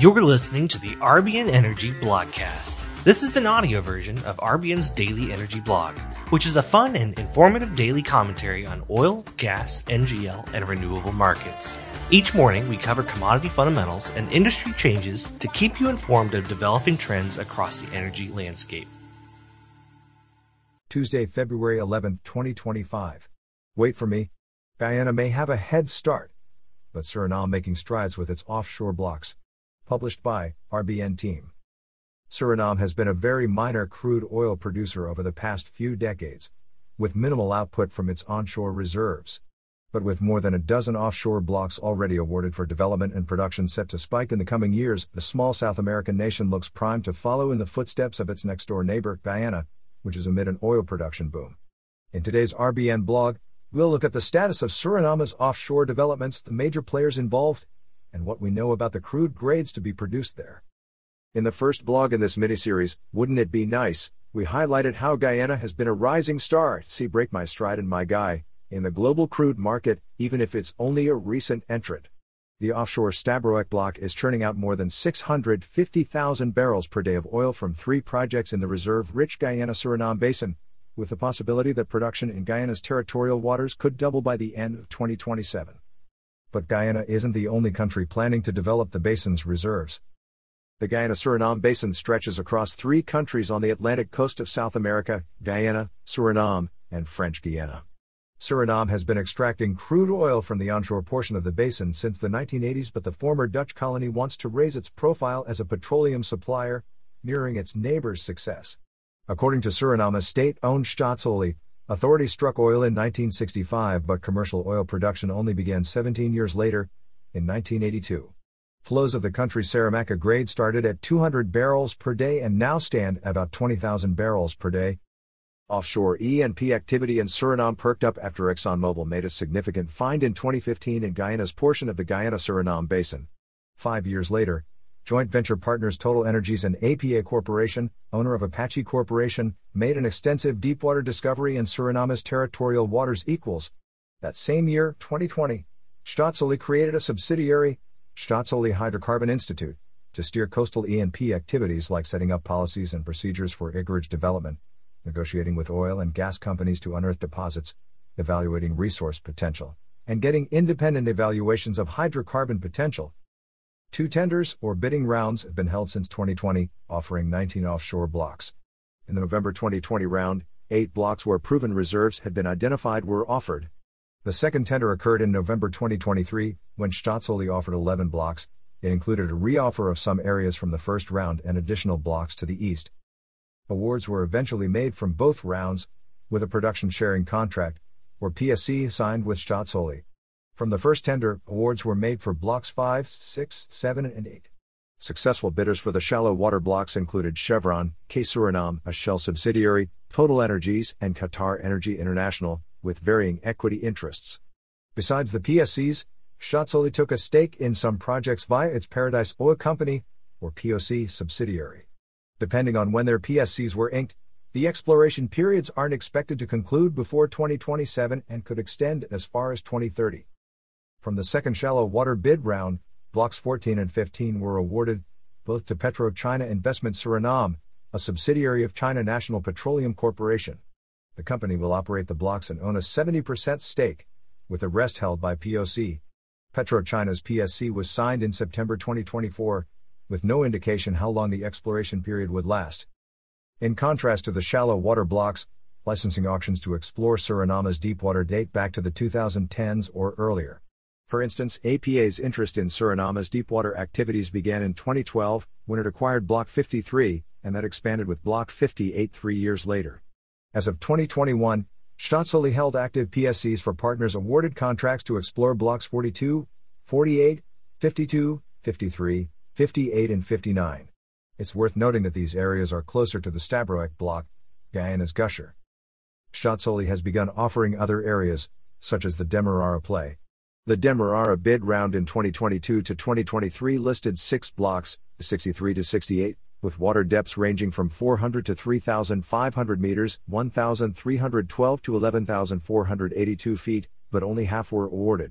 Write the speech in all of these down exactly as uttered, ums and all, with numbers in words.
You're listening to the R B N Energy Blogcast. This is an audio version of R B N's Daily Energy Blog, which is a fun and informative daily commentary on oil, gas, N G L, and renewable markets. Each morning, we cover commodity fundamentals and industry changes to keep you informed of developing trends across the energy landscape. Tuesday, February eleventh, twenty twenty-five. Wait for me. Guyana may have a head start, but Suriname making strides with its offshore blocks. Published by R B N Team. Suriname has been a very minor crude oil producer over the past few decades, with minimal output from its onshore reserves. But with more than a dozen offshore blocks already awarded for development and production set to spike in the coming years, the small South American nation looks primed to follow in the footsteps of its next-door neighbor, Guyana, which is amid an oil production boom. In today's R B N blog, we'll look at the status of Suriname's offshore developments, the major players involved, and what we know about the crude grades to be produced there. In the first blog in this miniseries, Wouldn't It Be Nice?, we highlighted how Guyana has been a rising star, see break my stride and my guy, in the global crude market, even if it's only a recent entrant. The offshore Stabroek block is churning out more than six hundred fifty thousand barrels per day of oil from three projects in the reserve-rich Guyana-Suriname basin, with the possibility that production in Guyana's territorial waters could double by the end of twenty twenty-seven. But Guyana isn't the only country planning to develop the basin's reserves. The Guyana-Suriname basin stretches across three countries on the Atlantic coast of South America: Guyana, Suriname, and French Guiana. Suriname has been extracting crude oil from the onshore portion of the basin since the nineteen eighties, but the former Dutch colony wants to raise its profile as a petroleum supplier, mirroring its neighbor's success. According to Suriname's state-owned Staatsolie, authorities struck oil in nineteen sixty-five, but commercial oil production only began seventeen years later, in nineteen eighty-two. Flows of the country's Saramacca grade started at two hundred barrels per day and now stand at about twenty thousand barrels per day. Offshore E and P activity in Suriname perked up after ExxonMobil made a significant find in twenty fifteen in Guyana's portion of the Guyana-Suriname basin. Five years later, joint venture partners Total Energies and A P A Corporation, owner of Apache Corporation, made an extensive deepwater discovery in Suriname's territorial waters equals. That same year, twenty twenty, Staatsolie created a subsidiary, Staatsolie Hydrocarbon Institute, to steer coastal E and P activities like setting up policies and procedures for acreage development, negotiating with oil and gas companies to unearth deposits, evaluating resource potential, and getting independent evaluations of hydrocarbon potential. Two tenders, or bidding rounds, have been held since twenty twenty, offering nineteen offshore blocks. In the November twenty twenty round, eight blocks where proven reserves had been identified were offered. The second tender occurred in November twenty twenty-three, when Staatsolie offered eleven blocks. It included a reoffer of some areas from the first round and additional blocks to the east. Awards were eventually made from both rounds, with a production sharing contract, or P S C, signed with Staatsolie. From the first tender, awards were made for blocks five, six, seven, and eight. Successful bidders for the shallow water blocks included Chevron, K Suriname, a Shell subsidiary, Total Energies, and Qatar Energy International, with varying equity interests. Besides the P S Cs, Staatsolie took a stake in some projects via its Paradise Oil Company, or P O C, subsidiary. Depending on when their P S Cs were inked, the exploration periods aren't expected to conclude before twenty twenty-seven and could extend as far as twenty thirty. From the second shallow water bid round, blocks fourteen and fifteen were awarded, both to PetroChina Investment Suriname, a subsidiary of China National Petroleum Corporation. The company will operate the blocks and own a seventy percent stake, with the rest held by P O C. PetroChina's P S C was signed in September twenty twenty-four, with no indication how long the exploration period would last. In contrast to the shallow water blocks, licensing auctions to explore Suriname's deepwater date back to the twenty tens or earlier. For instance, A P A's interest in Suriname's deepwater activities began in twenty twelve, when it acquired Block fifty-three, and that expanded with Block fifty-eight three years later. As of twenty twenty-one, Staatsolie held active P S Cs for partners awarded contracts to explore Blocks forty-two, forty-eight, fifty-two, fifty-three, fifty-eight, and fifty-nine. It's worth noting that these areas are closer to the Stabroek block, Guyana's Gusher. Staatsolie has begun offering other areas, such as the Demerara play. The Demerara bid round in twenty twenty-two to twenty twenty-three listed six blocks, sixty-three to sixty-eight, with water depths ranging from four hundred to three thousand five hundred meters, one thousand three hundred twelve to eleven thousand four hundred eighty-two feet, but only half were awarded.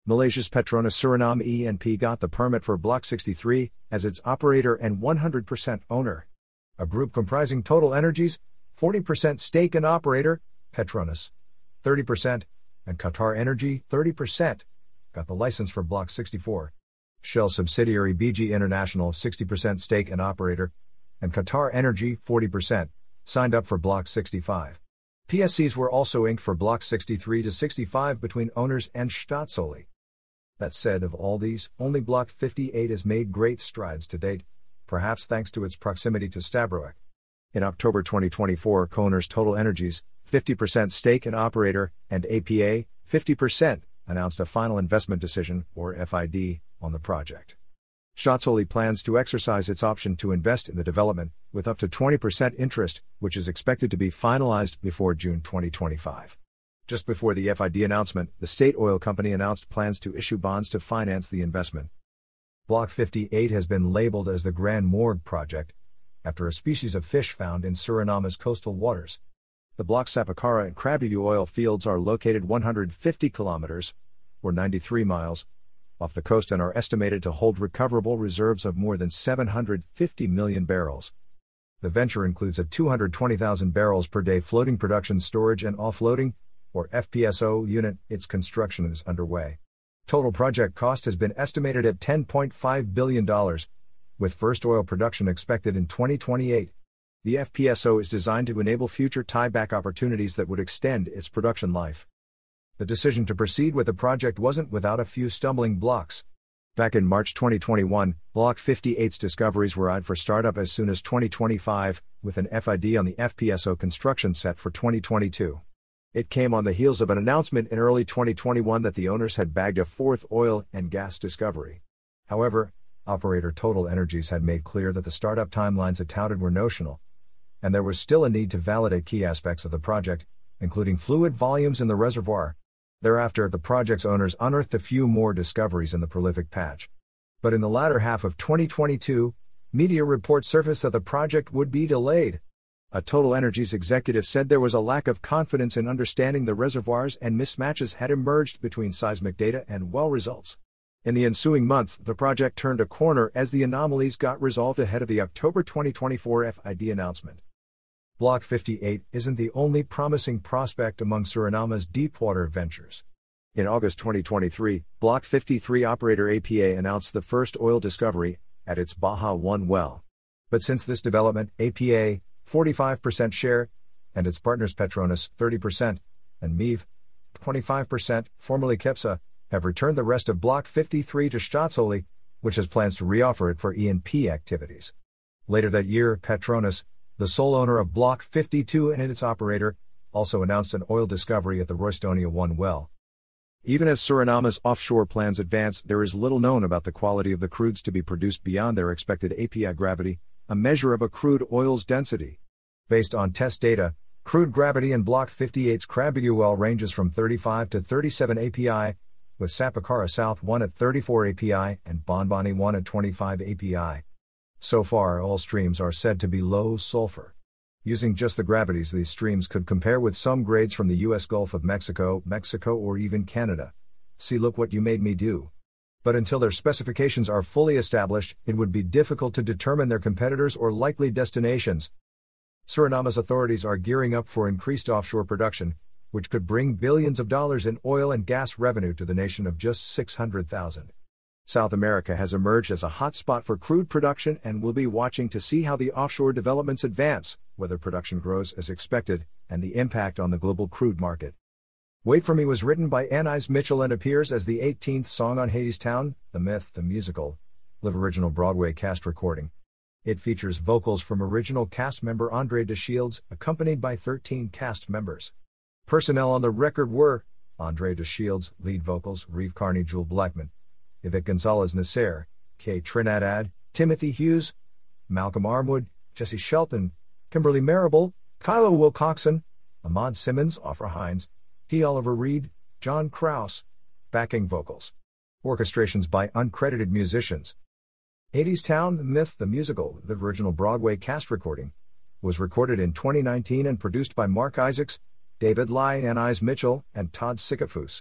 Malaysia's Petronas Suriname E N P got the permit for Block sixty-three, as its operator and one hundred percent owner. A group comprising Total Energies, forty percent stake and operator, Petronas, thirty percent, and Qatar Energy, thirty percent, got the license for Block sixty-four. Shell subsidiary B G International, sixty percent stake and operator, and Qatar Energy, forty percent, signed up for Block sixty-five. P S Cs were also inked for Blocks sixty-three to sixty-five between owners and Staatsolie. That said, of all these, only Block fifty-eight has made great strides to date, perhaps thanks to its proximity to Stabroek. In October twenty twenty-four, co-owners Total Energies, fifty percent stake and operator, and A P A, fifty percent, announced a final investment decision, or F I D, on the project. Staatsolie plans to exercise its option to invest in the development, with up to twenty percent interest, which is expected to be finalized before June twenty twenty-five. Just before the F I D announcement, the state oil company announced plans to issue bonds to finance the investment. Block fifty-eight has been labeled as the Grand Morgue project, after a species of fish found in Suriname's coastal waters. The Block Sapakara and Krabdagu oil fields are located one hundred fifty kilometers, or ninety-three miles, off the coast and are estimated to hold recoverable reserves of more than seven hundred fifty million barrels. The venture includes a two hundred twenty thousand barrels per day floating production storage and offloading, or F P S O, unit. Its construction is underway. Total project cost has been estimated at ten point five billion dollars, with first oil production expected in twenty twenty-eight. The F P S O is designed to enable future tieback opportunities that would extend its production life. The decision to proceed with the project wasn't without a few stumbling blocks. Back in March twenty twenty-one, Block fifty-eight's discoveries were eyed for startup as soon as twenty twenty-five, with an F I D on the F P S O construction set for twenty twenty-two. It came on the heels of an announcement in early twenty twenty-one that the owners had bagged a fourth oil and gas discovery. However, operator Total Energies had made clear that the startup timelines it touted were notional, and there was still a need to validate key aspects of the project, including fluid volumes in the reservoir. Thereafter, the project's owners unearthed a few more discoveries in the prolific patch. But in the latter half of twenty twenty-two, media reports surfaced that the project would be delayed. A Total Energies executive said there was a lack of confidence in understanding the reservoirs and mismatches had emerged between seismic data and well results. In the ensuing months, the project turned a corner as the anomalies got resolved ahead of the October twenty twenty-four F I D announcement. Block fifty-eight isn't the only promising prospect among Suriname's deepwater ventures. In August twenty twenty-three, Block fifty-three operator A P A announced the first oil discovery, at its Baja one well. But since this development, A P A, forty-five percent share, and its partners Petronas, thirty percent, and M E V, twenty-five percent, formerly Kepsa, have returned the rest of Block fifty-three to Staatsolie, which has plans to reoffer it for E and P activities. Later that year, Petronas, the sole owner of Block fifty-two and its operator, also announced an oil discovery at the Roystonia one well. Even as Suriname's offshore plans advance, there is little known about the quality of the crudes to be produced beyond their expected A P I gravity, a measure of a crude oil's density. Based on test data, crude gravity in Block fifty-eight's Krabdagu well ranges from thirty-five to thirty-seven A P I, with Sapakara South one at thirty-four A P I and Bonboni one at twenty-five A P I. So far, all streams are said to be low sulfur. Using just the gravities, these streams could compare with some grades from the U S Gulf of Mexico, Mexico or even Canada. See, look what you made me do. But until their specifications are fully established, it would be difficult to determine their competitors or likely destinations. Suriname's authorities are gearing up for increased offshore production, which could bring billions of dollars in oil and gas revenue to the nation of just six hundred thousand. South America has emerged as a hotspot for crude production and will be watching to see how the offshore developments advance, whether production grows as expected, and the impact on the global crude market. Wait for Me was written by Anais Mitchell and appears as the eighteenth song on Hadestown, The Myth, the Musical, live original Broadway cast recording. It features vocals from original cast member Andre De Shields, accompanied by thirteen cast members. Personnel on the record were Andre De Shields, lead vocals, Reeve Carney, Jewel Blackman, Yvette Gonzalez Nasser, Kay Trinidad, Timothy Hughes, Malcolm Armwood, Jesse Shelton, Kimberly Marable, Kylo Wilcoxon, Ahmad Simmons, Afra Hines, T. Oliver Reed, John Krause. Backing vocals. Orchestrations by uncredited musicians. Hadestown, The Myth, the Musical, the original Broadway cast recording, was recorded in twenty nineteen and produced by Mark Isaacs, David Lai, Anais Mitchell, and Todd Sikafus.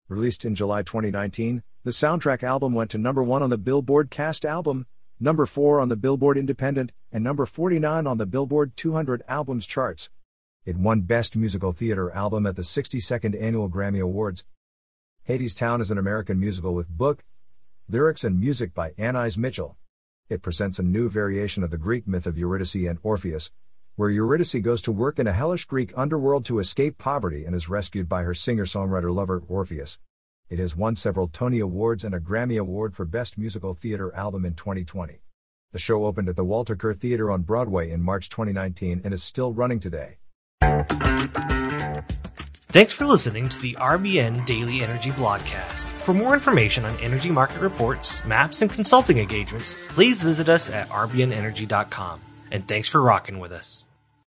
Released in July twenty nineteen, the soundtrack album went to number one on the Billboard Cast Album, number four on the Billboard Independent, and number forty-nine on the Billboard two hundred Albums charts. It won Best Musical Theater Album at the sixty-second Annual Grammy Awards. Hadestown is an American musical with book, lyrics and music by Anais Mitchell. It presents a new variation of the Greek myth of Eurydice and Orpheus, where Eurydice goes to work in a hellish Greek underworld to escape poverty and is rescued by her singer-songwriter lover Orpheus. It has won several Tony Awards and a Grammy Award for Best Musical Theater Album in twenty twenty. The show opened at the Walter Kerr Theater on Broadway in March twenty nineteen and is still running today. Thanks for listening to the R B N Daily Energy Blogcast. For more information on energy market reports, maps, and consulting engagements, please visit us at r b n energy dot com. And thanks for rocking with us.